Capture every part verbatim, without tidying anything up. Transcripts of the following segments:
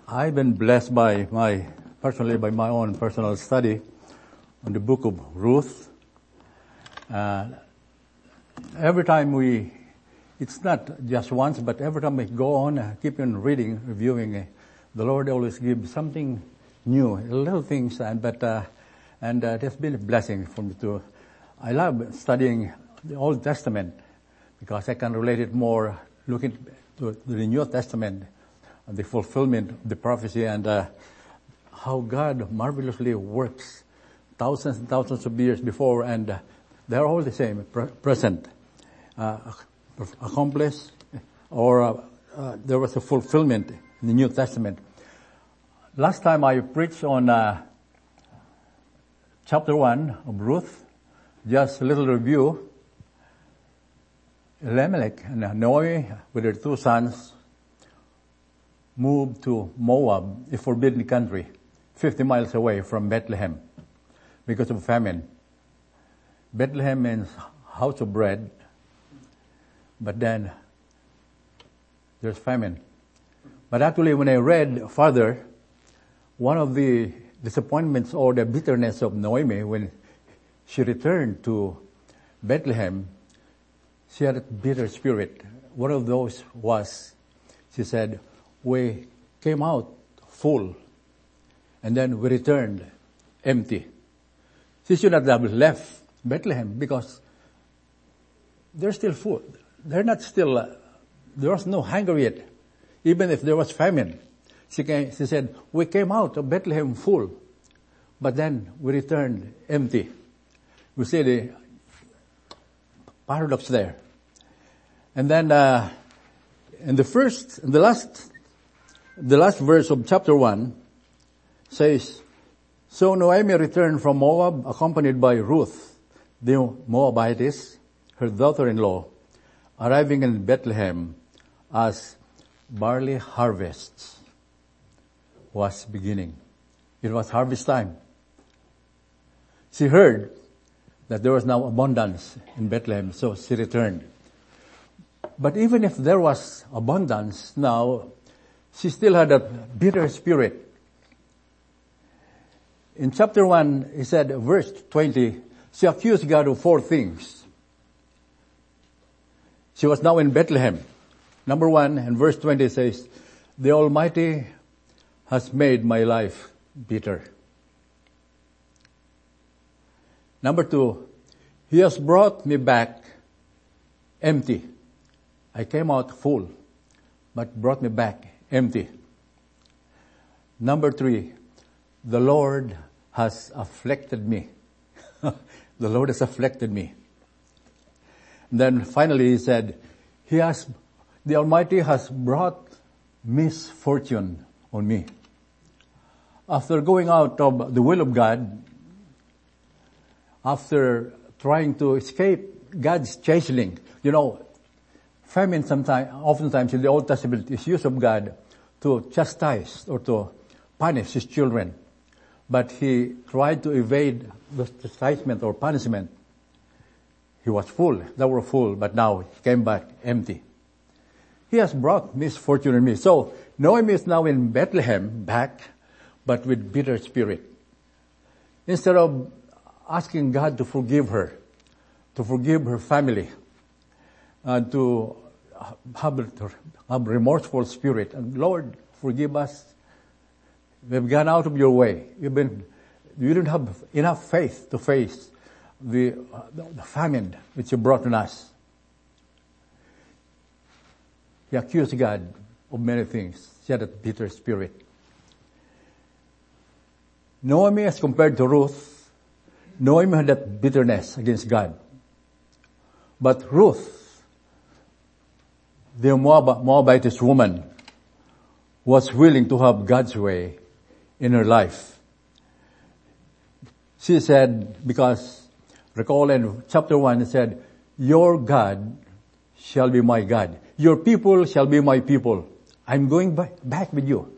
I've been blessed by my, personally by my own personal study on the book of Ruth. Uh, every time we, it's not just once, but every time we go on, uh, keep on reading, reviewing, uh, the Lord always gives something new, little things, and but uh, and uh, it has been a blessing for me to. I love studying the Old Testament because I can relate it more, looking to the New Testament, the fulfillment of the prophecy, and uh, how God marvelously works thousands and thousands of years before, and uh, they're all the same, pre- present, uh, accomplished, or uh, uh, there was a fulfillment in the New Testament. Last time I preached on uh, chapter one of Ruth, just a little review. Elimelech and Naomi, with her two sons, moved to Moab, a forbidden country, fifty miles away from Bethlehem, because of famine. Bethlehem means house of bread, but then there's famine. But actually, when I read further, one of the disappointments or the bitterness of Naomi when she returned to Bethlehem, she had a bitter spirit. One of those was, she said, we came out full, and then we returned empty. She should not have left Bethlehem because there's still food. They're not still, uh, there was no hunger yet, even if there was famine. She, came, she said, we came out of Bethlehem full, but then we returned empty. We see the paradox there. And then, uh, in the first, in the last, the last verse of chapter one says, so Naomi returned from Moab accompanied by Ruth, the Moabitess, her daughter-in-law, arriving in Bethlehem as barley harvest was beginning. It was harvest time. She heard that there was now abundance in Bethlehem, so she returned. But even if there was abundance now, she still had a bitter spirit. In chapter one, he said, verse twenty, she accused God of four things. She was now in Bethlehem. Number one, in verse twenty says, the Almighty has made my life bitter. Number two, He has brought me back empty. I came out full, but brought me back empty. Number three, the Lord has afflicted me. The Lord has afflicted me. And then finally he said, He has, the Almighty has brought misfortune on me. After going out of the will of God, after trying to escape God's chastening, you know, famine sometimes, oftentimes in the Old Testament is used of God to chastise or to punish His children. But He tried to evade the chastisement or punishment. He was full, they were full, but now He came back empty. He has brought misfortune on me. So Naomi is now in Bethlehem back, but with bitter spirit. Instead of asking God to forgive her, to forgive her family, and to have a remorseful spirit. And Lord, forgive us. We've gone out of your way. You've been, you didn't have enough faith to face the, uh, the famine which you brought on us. He accused God of many things. She had a bitter spirit. Naomi, as compared to Ruth, Naomi had that bitterness against God. But Ruth, the Moab, Moabitess woman, was willing to have God's way in her life. She said, because, recall in chapter one, it said, your God shall be my God. Your people shall be my people. I'm going back, back with you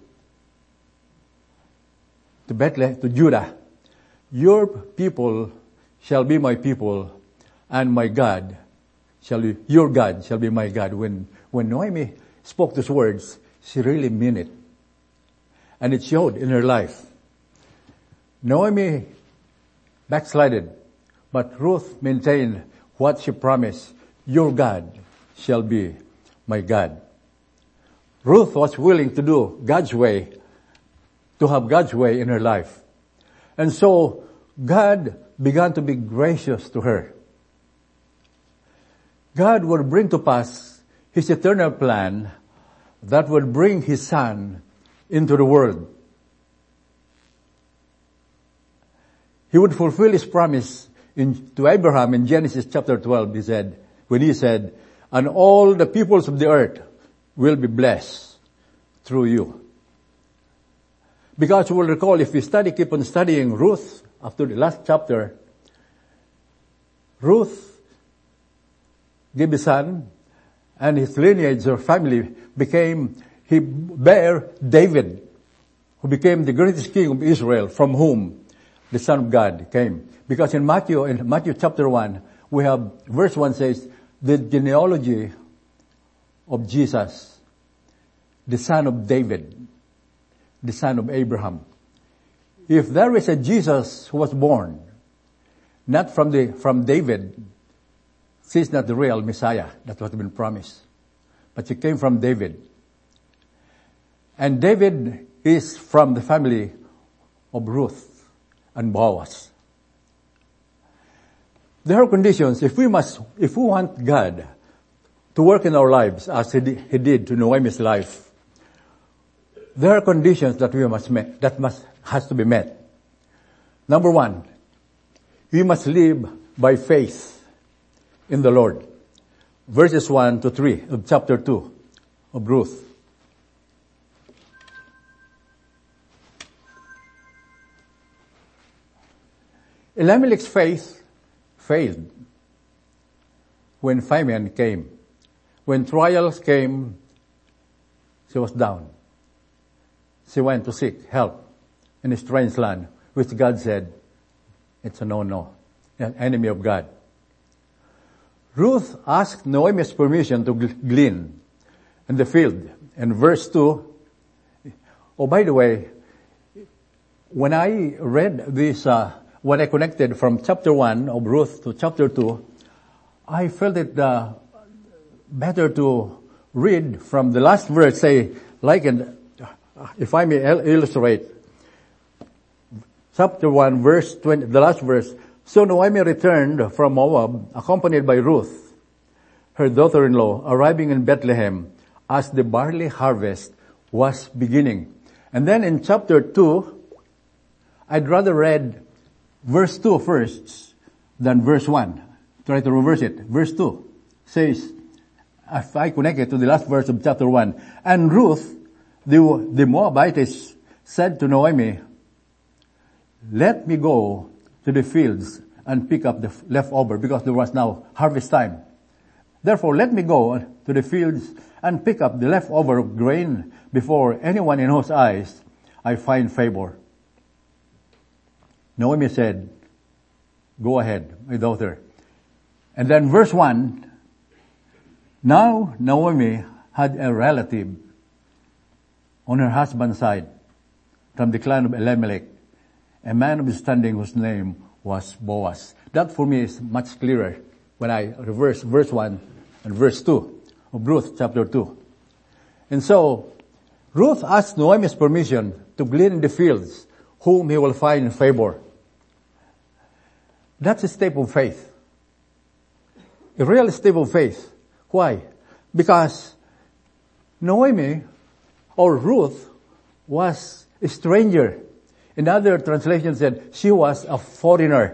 to Bethlehem, to Judah. Your people shall be my people, and my God shall be, your God shall be my God. When, when Naomi spoke those words, she really meant it. And it showed in her life. Naomi backslided, but Ruth maintained what she promised. Your God shall be my God. Ruth was willing to do God's way, to have God's way in her life. And so God began to be gracious to her. God would bring to pass His eternal plan that would bring His Son into the world. He would fulfill His promise in, to Abraham in Genesis chapter twelve, he said, when He said, and all the peoples of the earth will be blessed through you. Because you will recall, if we study, keep on studying Ruth, after the last chapter, Ruth gave a son, and his lineage or family became, he bare David, who became the greatest king of Israel, from whom the Son of God came. Because in Matthew, in Matthew chapter one, we have, verse one says, the genealogy of Jesus, the son of David, the son of Abraham. If there is a Jesus who was born, not from the, from David, she is not the real Messiah that was been promised. But she came from David. And David is from the family of Ruth and Boaz. There are conditions. If we must, if we want God to work in our lives as He did, he did to Naomi's life, there are conditions that we must met, that must, has to be met. Number one, we must live by faith in the Lord. Verses one to three of chapter two of Ruth. Elimelech's faith failed when famine came. When trials came, she was down. She went to seek help in a strange land, which God said, it's a no-no, an enemy of God. Ruth asked Naomi's permission to glean in the field. And verse two, oh, by the way, when I read this, uh, when I connected from chapter one of Ruth to chapter two, I felt it uh, better to read from the last verse, say, like, in, if I may illustrate, chapter one, verse twenty, the last verse. So Naomi returned from Moab, accompanied by Ruth, her daughter-in-law, arriving in Bethlehem as the barley harvest was beginning. And then in chapter two, I'd rather read verse two first than verse one. Try to reverse it. Verse two says, if I connect it to the last verse of chapter one, and Ruth, the, the Moabitess, said to Naomi, let me go to the fields and pick up the leftover, because there was now harvest time. Therefore, let me go to the fields and pick up the leftover grain before anyone in whose eyes I find favor. Naomi said, go ahead, my daughter. And then verse one, now Naomi had a relative on her husband's side from the clan of Elimelech, a man of standing whose name was Boaz. That for me is much clearer when I reverse verse one and verse two of Ruth chapter two. And so, Ruth asked Naomi's permission to glean in the fields whom he will find in favor. That's a step of faith. A real step of faith. Why? Because Naomi or Ruth was a stranger. Another translation said she was a foreigner.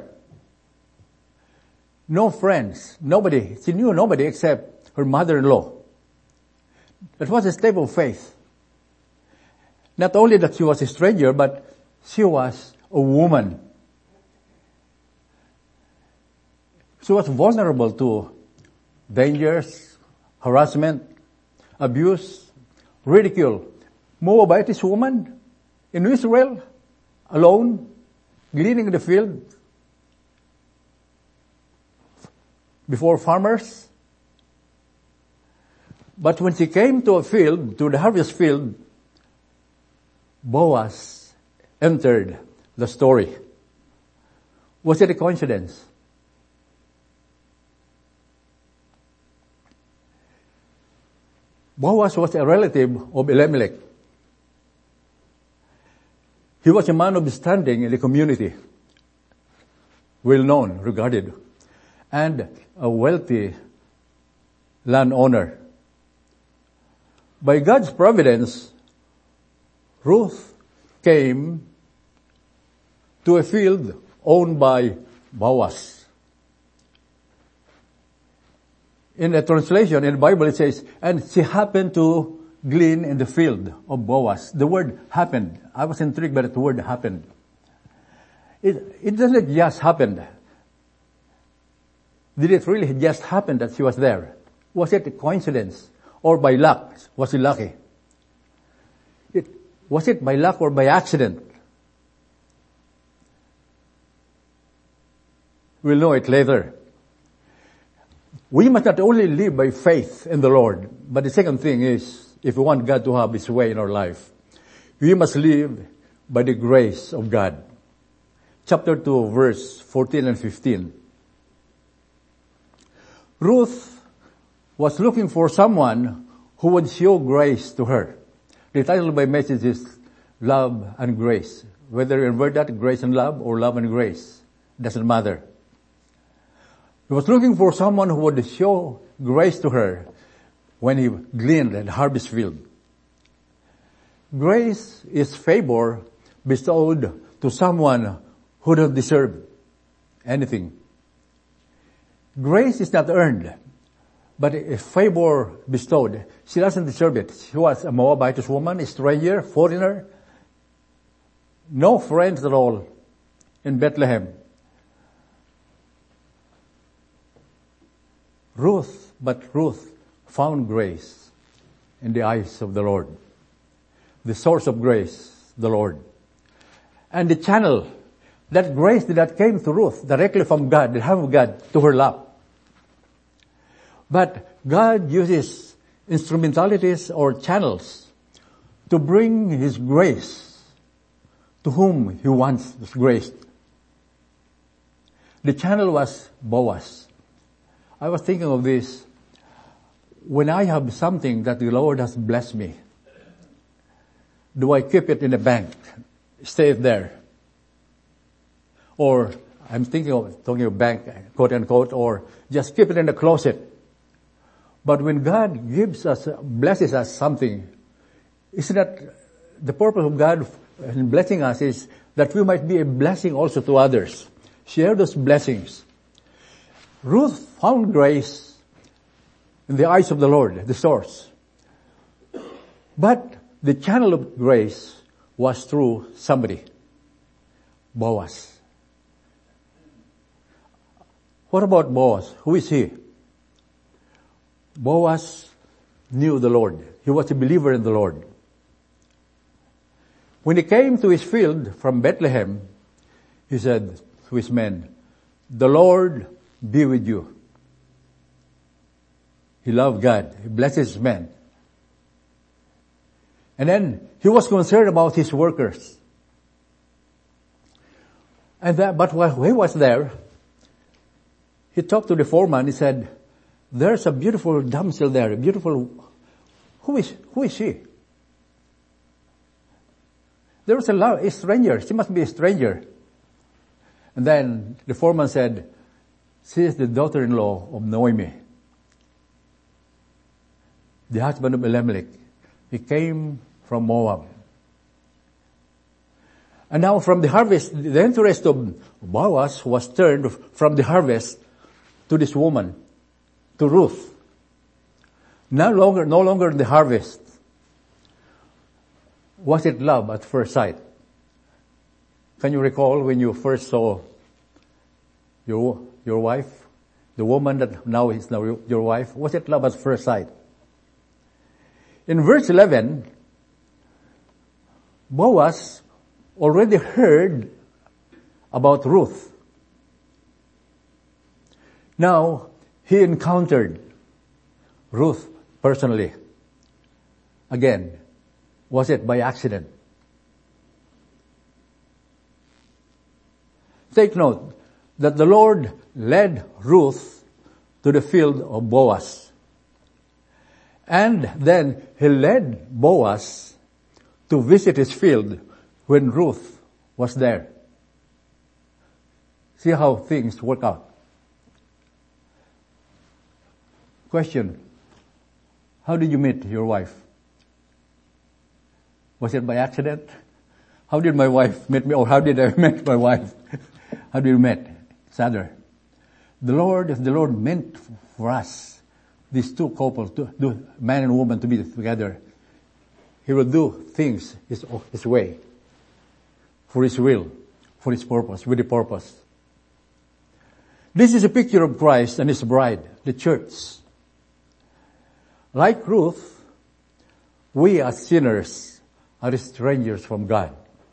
No friends, nobody. She knew nobody except her mother-in-law. That was a step of faith. Not only that she was a stranger, but she was a woman. She was vulnerable to dangers, harassment, abuse, ridicule. Moabitess woman in Israel, alone, gleaning in the field before farmers. But when she came to a field, to the harvest field, Boaz entered the story. Was it a coincidence? Boaz was a relative of Elimelech. He was a man of standing in the community, well known, regarded, and a wealthy landowner. By God's providence, Ruth came to a field owned by Boaz. In a translation, in the Bible it says, and she happened to glean in the field of Boaz. The word happened. I was intrigued by the word happened. It, it doesn't just happen. Did it really just happen that she was there? Was it a coincidence? Or by luck? Was she lucky? It, was it by luck or by accident? We'll know it later. We must not only live by faith in the Lord, but the second thing is, if we want God to have His way in our life, we must live by the grace of God. Chapter two, verse fourteen and fifteen. Ruth was looking for someone who would show grace to her. The title of my message is Love and Grace. Whether you invert that, grace and love, or love and grace, doesn't matter. He was looking for someone who would show grace to her when he gleaned at the harvest field. Grace is favor bestowed to someone who doesn't deserve anything. Grace is not earned, but a favor bestowed. She doesn't deserve it. She was a Moabitess woman, a stranger, foreigner, no friends at all in Bethlehem. Ruth, but Ruth found grace in the eyes of the Lord. The source of grace, the Lord. And the channel, that grace that came to Ruth directly from God, the hand of God, to her lap. But God uses instrumentalities or channels to bring His grace to whom He wants His grace. The channel was Boaz. I was thinking of this. When I have something that the Lord has blessed me, do I keep it in the bank, stay it there? Or I'm thinking of talking of bank, quote unquote, or just keep it in the closet. But when God gives us, blesses us something, isn't that the purpose of God in blessing us is that we might be a blessing also to others. Share those blessings. Ruth found grace in the eyes of the Lord, the source. But the channel of grace was through somebody. Boaz. What about Boaz? Who is he? Boaz knew the Lord. He was a believer in the Lord. When he came to his field from Bethlehem, he said to his men, "The Lord be with you." He loved God. He blesses his men. And then he was concerned about his workers. And that, but while he was there, he talked to the foreman. He said, "There's a beautiful damsel there, a beautiful, who is, who is she?" There was a, a stranger. She must be a stranger. And then the foreman said, "She is the daughter-in-law of Naomi, the husband of Elimelech. He came from Moab." And now from the harvest, the interest of Boaz was turned from the harvest to this woman, to Ruth. No longer, no longer the harvest. Was it love at first sight? Can you recall when you first saw your, your wife? The woman that now is now your wife? Was it love at first sight? In verse eleven, Boaz already heard about Ruth. Now, he encountered Ruth personally. Again, was it by accident? take note that the Lord led Ruth to the field of Boaz. And then he led Boaz to visit his field when Ruth was there. See how things work out. Question: how did you meet your wife? Was it by accident? How did my wife meet me, or how did I meet my wife? How did we meet each other? The Lord, if the Lord meant for us, these two couples, to do, man and woman, to be together, He will do things His, His way, for His will, for His purpose, with a purpose. This is a picture of Christ and His bride, the church. Like Ruth, we as sinners are strangers from God.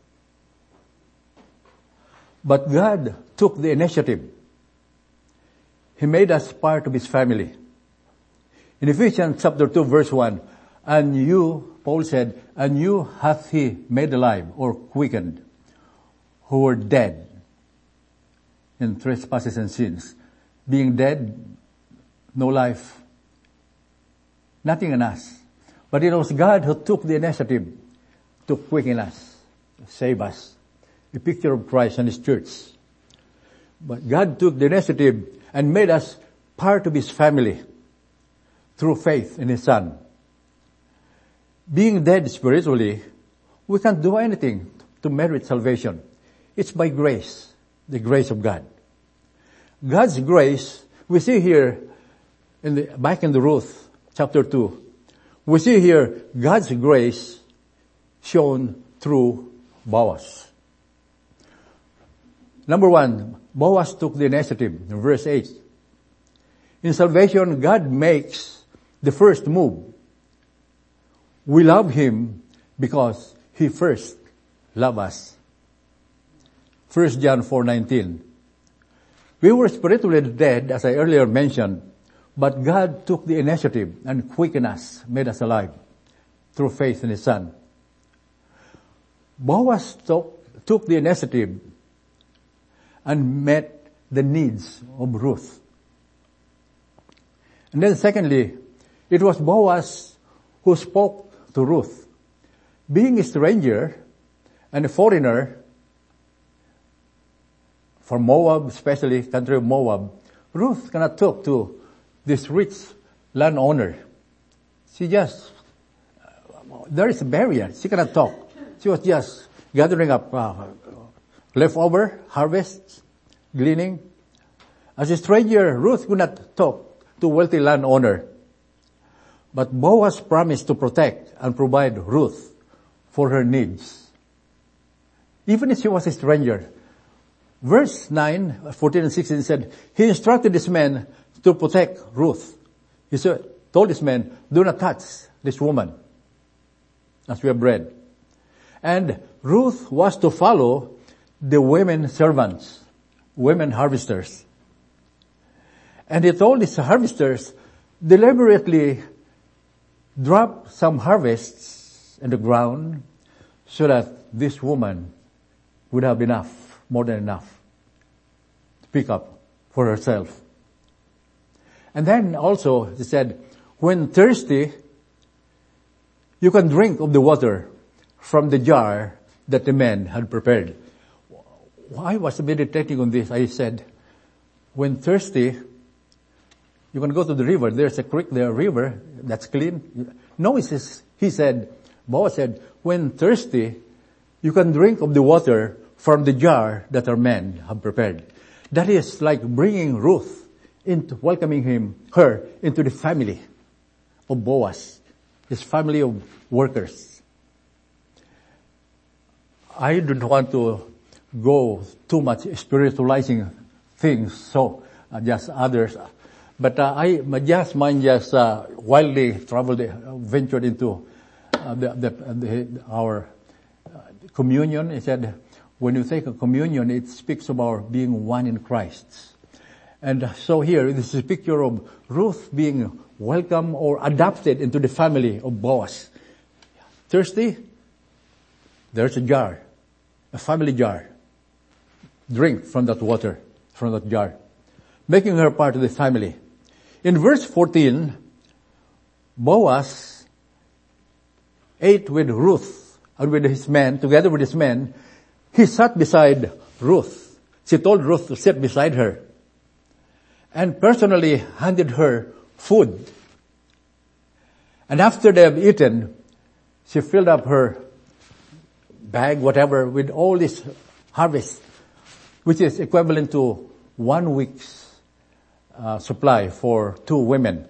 But God took the initiative. He made us part of His family. In Ephesians chapter two verse one, and you, Paul said, and you hath He made alive or quickened, who were dead in trespasses and sins. Being dead, no life, nothing in us. But it was God who took the initiative to quicken us, save us. A picture of Christ and His church. But God took the initiative and made us part of His family through faith in His Son. Being dead spiritually, we can't do anything to merit salvation. It's by grace, the grace of God. God's grace, we see here, in the, back in the Ruth, chapter two, we see here God's grace shown through Boaz. Number one, Boaz took the initiative in verse eight. In salvation, God makes the first move. We love Him because He first loved us. First John four nineteen. We were spiritually dead, as I earlier mentioned, but God took the initiative and quickened us, made us alive through faith in His Son. Boaz took, took the initiative and met the needs of Ruth. And then secondly, it was Boaz who spoke to Ruth. Being a stranger and a foreigner from Moab, especially country of Moab, Ruth cannot talk to this rich landowner. She just, there is a barrier. She cannot talk. She was just gathering up uh, leftover harvests, gleaning. As a stranger, Ruth could not talk to wealthy landowner. But Boaz promised to protect and provide Ruth for her needs. Even if she was a stranger. Verse nine, fourteen and sixteen said, he instructed his men to protect Ruth. He said, told his men, do not touch this woman, as we have read. And Ruth was to follow the women servants, women harvesters. And he told his harvesters, deliberately drop some harvests in the ground so that this woman would have enough, more than enough, to pick up for herself. And then also, he said, when thirsty, you can drink of the water from the jar that the men had prepared. I was meditating on this. I said, when thirsty, you can go to the river. There's a creek there, a river that's clean. No, he says, he said, Boaz said, when thirsty, you can drink of the water from the jar that our men have prepared. That is like bringing Ruth into, welcoming him, her into the family of Boaz, his family of workers. I don't want to go too much spiritualizing things, so uh, just others. But uh, I just mine just uh, wildly traveled, uh, ventured into uh, the, the, the, our uh, communion. He said, when you take a communion, it speaks about being one in Christ. And so here, this is a picture of Ruth being welcomed or adopted into the family of Boaz. Thirsty? There's a jar, a family jar. drink from that water, from that jar, making her part of the family. In verse fourteen, Boaz ate with Ruth and with his men, together with his men. He sat beside Ruth. She told Ruth to sit beside her and personally handed her food. And after they have eaten, she filled up her bag, whatever, with all this harvest, which is equivalent to one week's uh, supply for two women.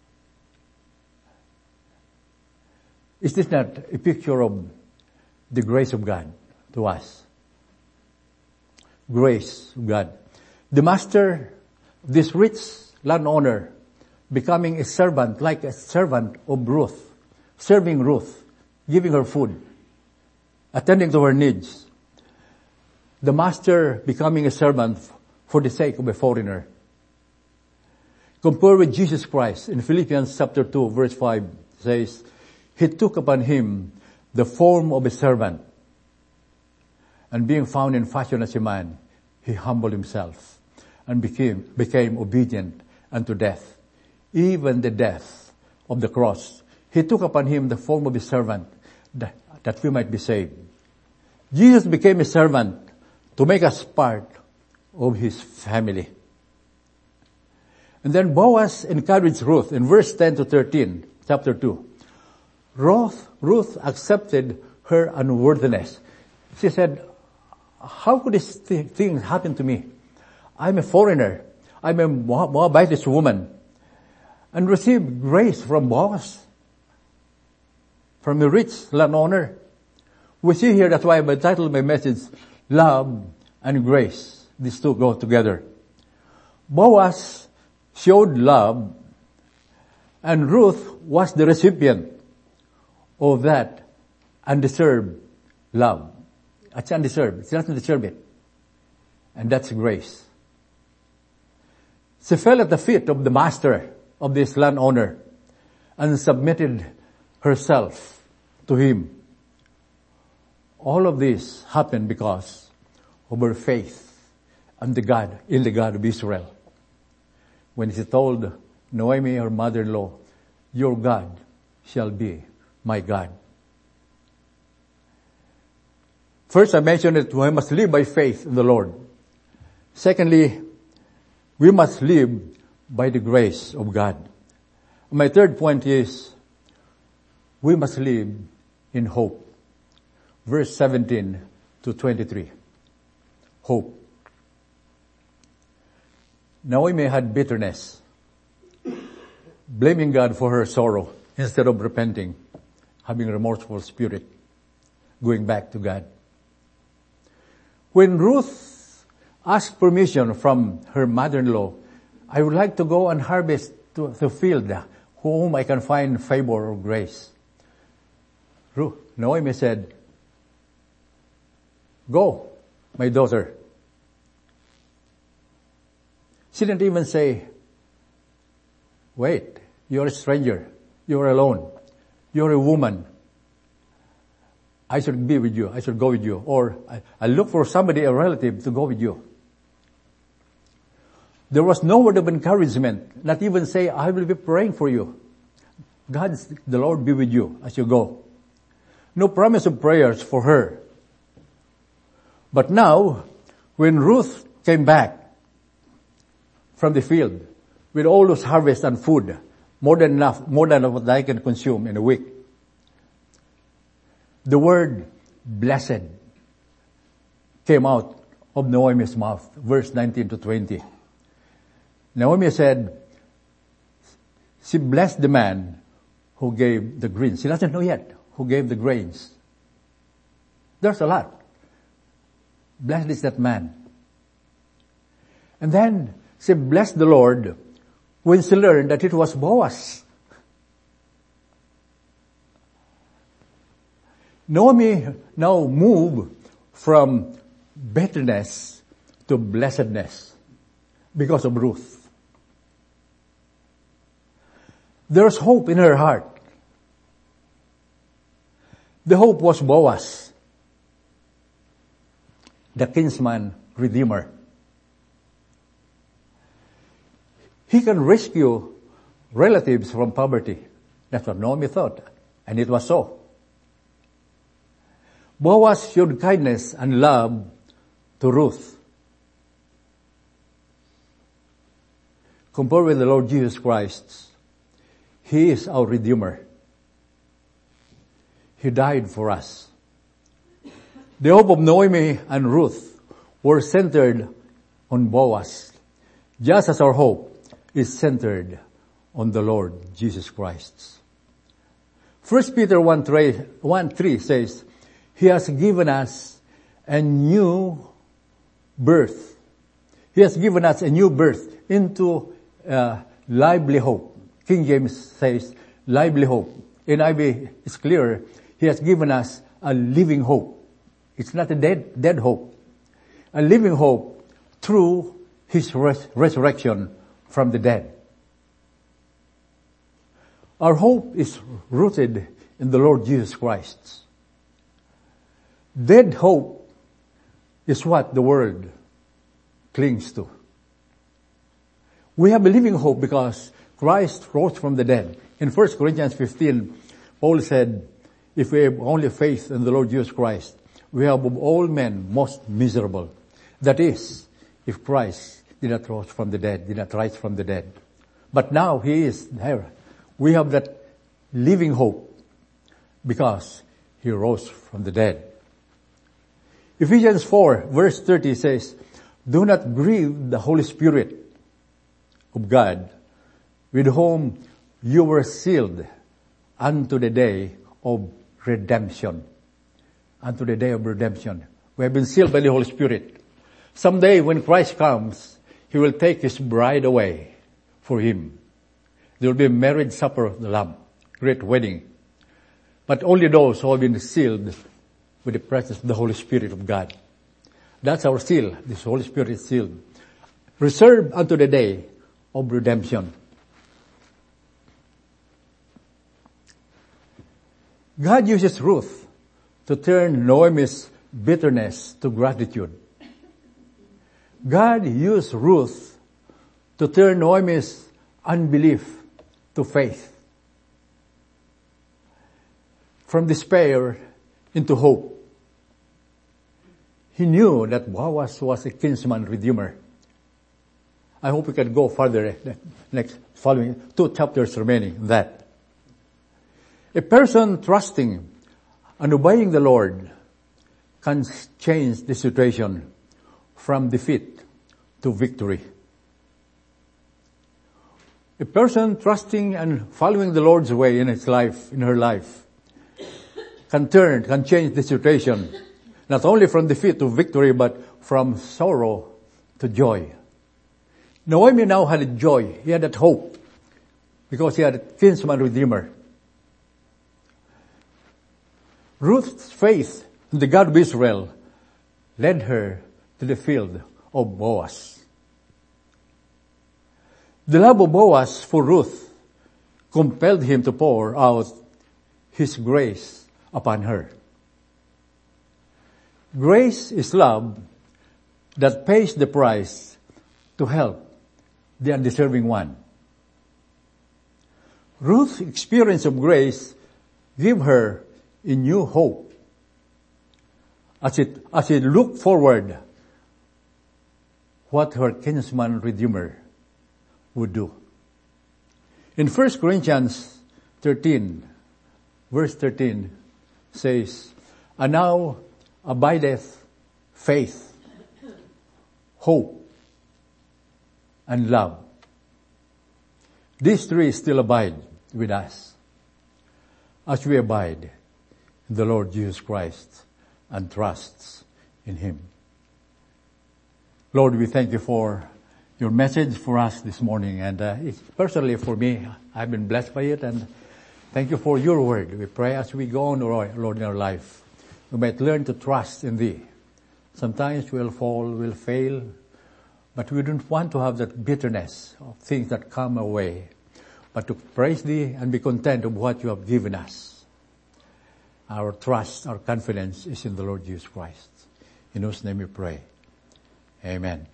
Is this not a picture of the grace of God to us? Grace of God. The master, this rich landowner, becoming a servant, like a servant of Ruth, serving Ruth, giving her food, attending to her needs. The master becoming a servant for the sake of a foreigner. Compare with Jesus Christ in Philippians chapter two, verse five, says, He took upon him the form of a servant, and being found in fashion as a man, he humbled himself and became, became obedient unto death, even the death of the cross. He took upon him the form of a servant that, that we might be saved. Jesus became a servant to make us part of his family. And then Boaz encouraged Ruth in verse ten to thirteen, chapter two. Ruth, Ruth accepted her unworthiness. She said, how could this th- thing happen to me? I'm a foreigner. I'm a Moabitess woman. And received grace from Boaz, from a rich landowner. We see here, that's why I titled my message, Love and Grace. These two go together. Boaz showed love, and Ruth was the recipient of that undeserved love. It's undeserved. She doesn't deserve it. And that's grace. She fell at the feet of the master of this landowner and submitted herself to him. All of this happened because of her faith and the God, in the God of Israel. When she told Naomi, her mother-in-law, your God shall be my God. First, I mentioned that we must live by faith in the Lord. Secondly, we must live by the grace of God. My third point is, we must live in hope. Verse seventeen to twenty-three. Hope. Naomi had bitterness, blaming God for her sorrow instead of repenting, having a remorseful spirit, going back to God. When Ruth asked permission from her mother-in-law, I would like to go and harvest to the field, whom I can find favor or grace. Ruth, Naomi said, go, my daughter. She didn't even say, wait, you're a stranger. You're alone. You're a woman. I should be with you. I should go with you. Or I, I look for somebody, a relative, to go with you. There was no word of encouragement. Not even say, I will be praying for you. God, the Lord be with you as you go. No promise of prayers for her. But now, when Ruth came back from the field with all those harvest and food, more than enough, more than what I can consume in a week, the word blessed came out of Naomi's mouth, verse nineteen to twenty. Naomi said, she blessed the man who gave the grains. She doesn't know yet who gave the grains. There's a lot. Blessed is that man. And then she blessed the Lord when she learned that it was Boaz. Naomi now moved from bitterness to blessedness because of Ruth. There's hope in her heart. The hope was Boaz, the kinsman Redeemer. He can rescue relatives from poverty. That's what Naomi thought, and it was so. Boaz showed kindness and love to Ruth. Compared with the Lord Jesus Christ, He is our Redeemer. He died for us. The hope of Naomi and Ruth were centered on Boaz, just as our hope is centered on the Lord Jesus Christ. First Peter one three says, He has given us a new birth. He has given us a new birth into uh, lively hope. King James says, lively hope. In I B, it's clearer. He has given us a living hope. It's not a dead, dead hope. A living hope through His res- resurrection from the dead. Our hope is rooted in the Lord Jesus Christ. Dead hope is what the world clings to. We have a living hope because Christ rose from the dead. In First Corinthians fifteen, Paul said, if we have only faith in the Lord Jesus Christ, we are of all men most miserable. That is, if Christ did not rise from the dead, did not rise from the dead. But now He is there. We have that living hope because He rose from the dead. Ephesians four verse thirty says, do not grieve the Holy Spirit of God, with whom you were sealed unto the day of redemption. Unto the day of redemption. We have been sealed by the Holy Spirit. Someday when Christ comes, He will take His bride away for Him. There will be a marriage supper of the Lamb, great wedding. But only those who have been sealed with the presence of the Holy Spirit of God. That's our seal. This Holy Spirit is sealed. Reserved unto the day of redemption. God uses Ruth to turn Naomi's bitterness to gratitude. God used Ruth to turn Naomi's unbelief to faith. From despair into hope. He knew that Boaz was a kinsman redeemer. I hope we can go further next following two chapters remaining that. A person trusting and obeying the Lord can change the situation from defeat to victory. A person trusting and following the Lord's way in his life, in her life, can turn, can change the situation, not only from defeat to victory, but from sorrow to joy. Naomi now had a joy. He had that hope because he had a kinsman redeemer. Ruth's faith in the God of Israel led her to the field of Boaz. The love of Boaz for Ruth compelled him to pour out His grace upon her. Grace is love that pays the price to help the undeserving one. Ruth's experience of grace gave her a new hope as it, as it looked forward what her kinsman redeemer would do. In First Corinthians thirteen, verse thirteen says, and now abideth faith, hope, and love. These three still abide with us as we abide in the Lord Jesus Christ and trusts in Him. Lord, we thank You for Your message for us this morning, and uh, it's personally for me, I've been blessed by it, and thank You for Your word. We pray as we go on, Lord, in our life, we might learn to trust in Thee. Sometimes we'll fall, we'll fail, but we don't want to have that bitterness of things that come our way, but to praise Thee and be content of what You have given us. Our trust, our confidence is in the Lord Jesus Christ. In whose name we pray. Amen.